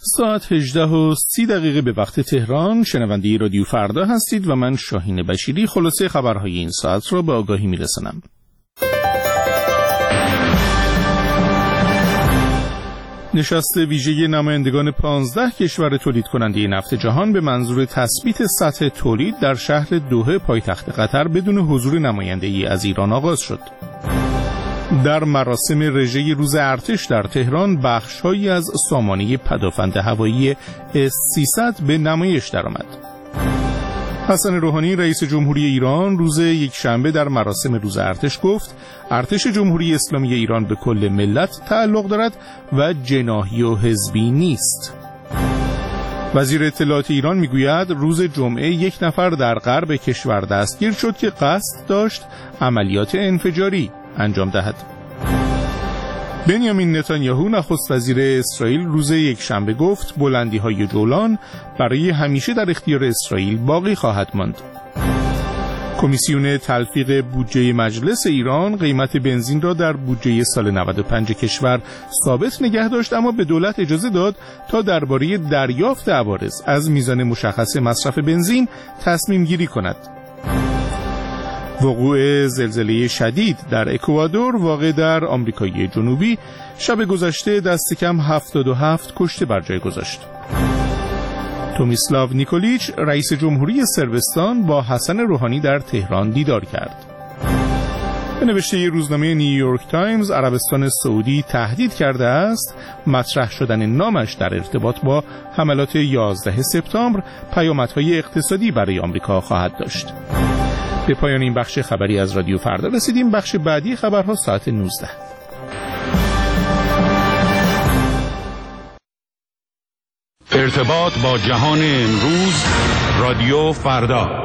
ساعت 18:30 به وقت تهران. شنونده رادیو فردا هستید و من شاهین بشیری خلاصه خبرهای این ساعت را به آگاهی میرسانم. نشست ویژه نمایندگان 15 کشور تولید کننده نفت جهان به منظور تثبیت سطح تولید در شهر دوحه پایتخت قطر بدون حضور نماینده‌ای از ایران آغاز شد. در مراسم رژه روز ارتش در تهران بخش‌هایی از سامانه پدافند هوایی S-300 به نمایش درآمد. حسن روحانی رئیس جمهوری ایران روز یکشنبه در مراسم روز ارتش گفت ارتش جمهوری اسلامی ایران به کل ملت تعلق دارد و جناحی و حزبی نیست. وزیر اطلاعات ایران میگوید روز جمعه یک نفر در غرب کشور دستگیر شد که قصد داشت عملیات انفجاری انجام دهد. بنیامین نتانیاهو نخست وزیر اسرائیل روز یکشنبه گفت بلندی‌های جولان برای همیشه در اختیار اسرائیل باقی خواهد ماند. کمیسیون تلفیق بودجه مجلس ایران قیمت بنزین را در بودجه سال 95 کشور ثابت نگه داشت، اما به دولت اجازه داد تا درباره دریافت عوارض از میزان مشخص مصرف بنزین تصمیم گیری کند. وقوع زلزله شدید در اکوادور واقع در آمریکای جنوبی شب گذشته دست کم 77 کشته بر جای گذاشت. تومیسلاو نیکولیچ رئیس جمهوری صربستان با حسن روحانی در تهران دیدار کرد. به نوشته روزنامه نیویورک تایمز عربستان سعودی تهدید کرده است مطرح شدن نامش در ارتباط با حملات 11 سپتامبر پیامدهای اقتصادی برای آمریکا خواهد داشت. به پایان این بخش خبری از رادیو فردا رسیدیم. بخش بعدی خبرها ساعت 19. ارتباط با جهان امروز، رادیو فردا.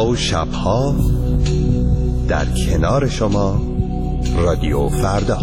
روزها و شبها در کنار شما رادیو فردا.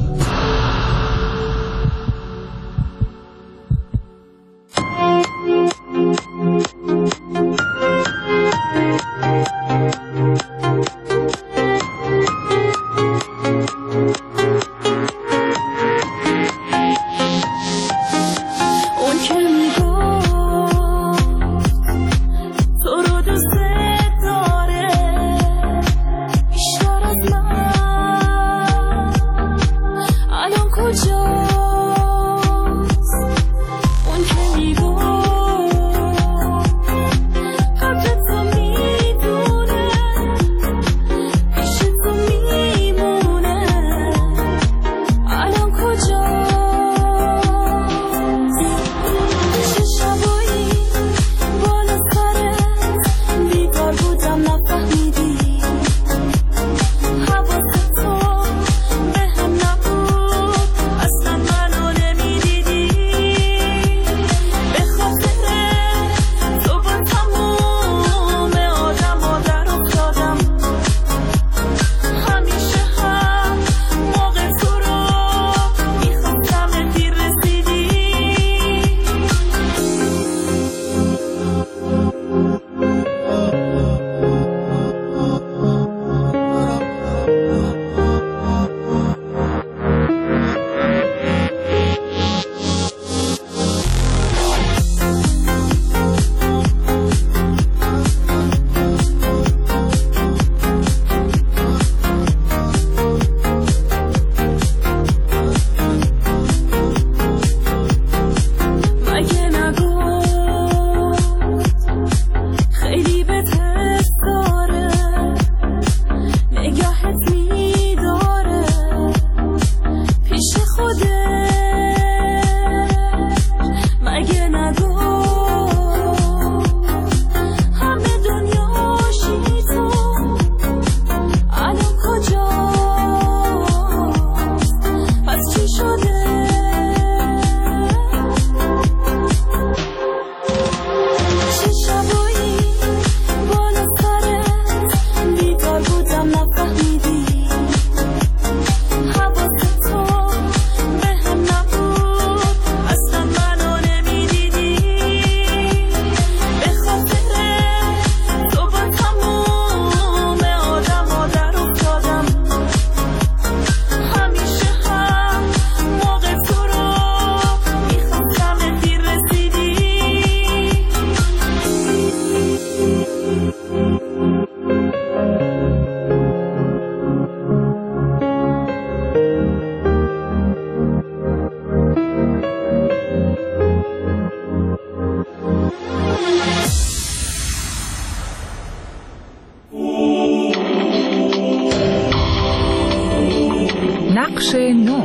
نقش نو.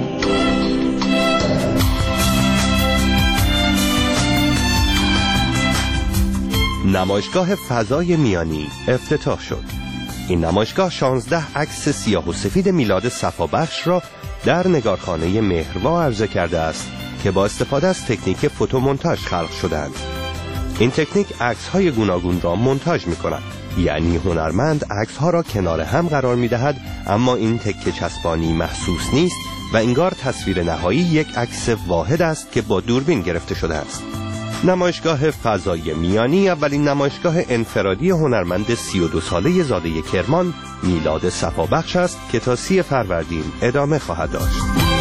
نمایشگاه فضای میانی افتتاح شد. این نمایشگاه 16 عکس سیاه و سفید میلاد صفابخش را در نگارخانه مهروا عرضه کرده است که با استفاده از تکنیک فوتومونتاژ خلق شدند. این تکنیک عکس‌های گوناگون را مونتاژ می‌کند، یعنی هنرمند عکس‌ها را کنار هم قرار می‌دهد، اما این تکه چسبانی محسوس نیست و انگار تصویر نهایی یک عکس واحد است که با دوربین گرفته شده است. نمایشگاه فضای میانی اولین نمایشگاه انفرادی هنرمند 32 ساله زاده کرمان میلاد صفابخش است که تا 30 فروردین ادامه خواهد داشت.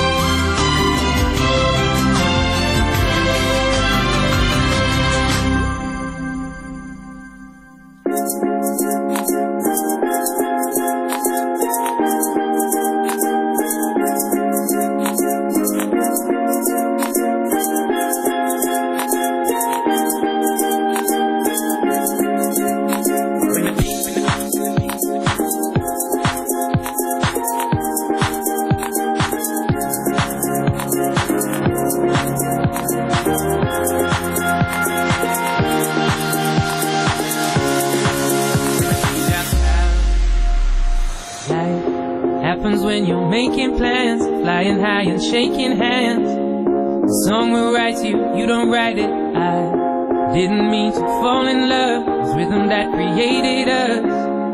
When you're making plans, flying high and shaking hands. The song will write you, you don't write it. I didn't mean to fall in love. It's rhythm that created us.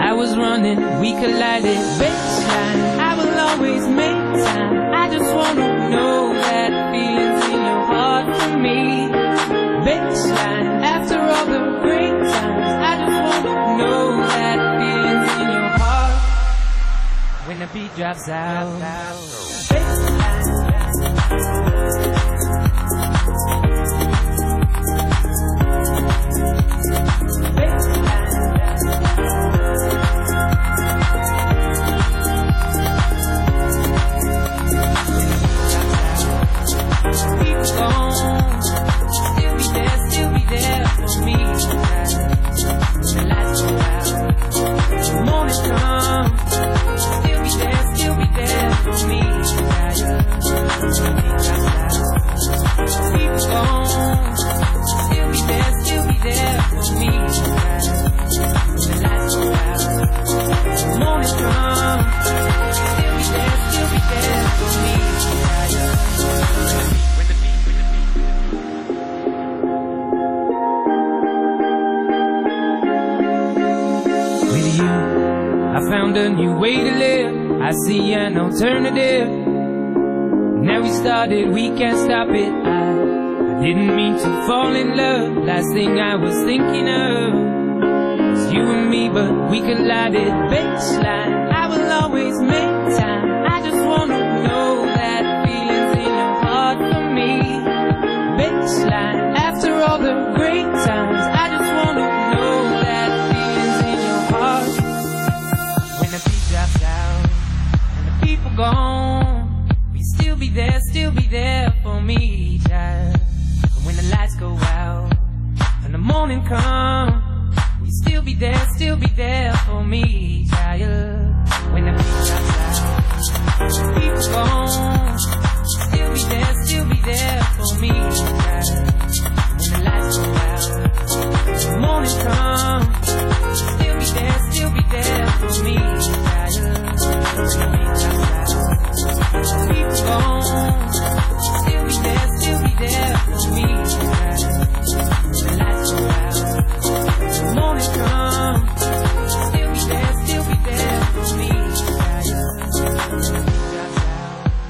I was running, we collided. Baseline, I will always make time. I just wanna know that feeling's in your heart for me. Baseline, after all the great times, I just wanna know that feeling's in your heart when the beat drops out. Found a new way to live, I see an alternative. Now we started, we can't stop it. I didn't mean to fall in love. Last thing I was thinking of was you and me, but we collided. Baseline, I will always make time. I just wanna know that feeling's in your heart for me. Baseline, after all the great times, I just wanna know that feeling's in your heart. Gone, we still be there for me, child. And when the lights go out and the morning come, we still be there for me, child. When the beat drops out, people